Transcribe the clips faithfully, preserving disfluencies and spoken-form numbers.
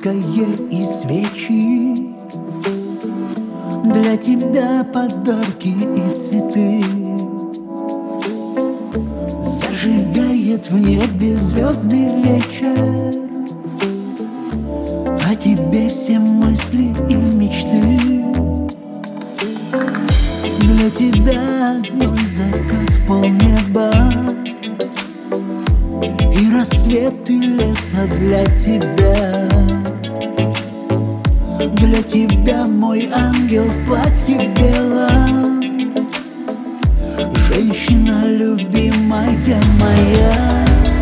сладкое и свечи, для тебя подарки и цветы. Зажигает в небе звезды вечер, о тебе все мысли и мечты. Для тебя одной закат в полнеба и рассвет и лето для тебя. Для тебя мой ангел в платье белом, женщина любимая моя.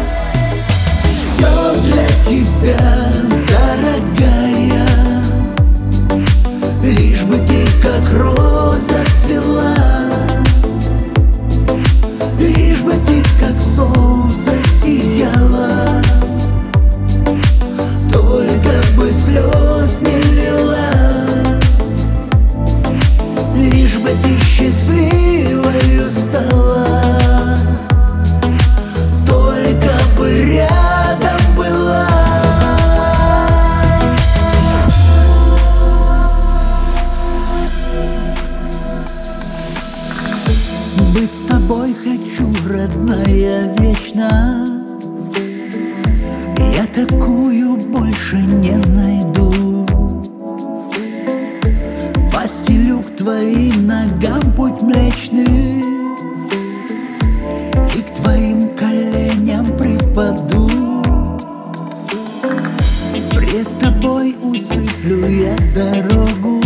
Все для тебя, дорогая, лишь бы ты как роза цвела, лишь бы ты как солнце сияла, только бы слез не лила, лишь бы ты счастливою стала, только бы рядом была. Быть с тобой хочу, родная, вечно. Я такую больше не найду. Постелю к твоим ногам путь млечный и к твоим коленям припаду. Пред тобой усыплю я дорогу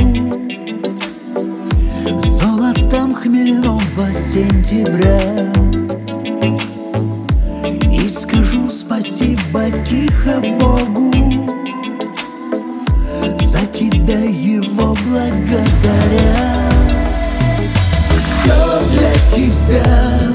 золотом хмельного сентября и скажу спасибо тихо Богу, за тебя его благодаря. Все для тебя,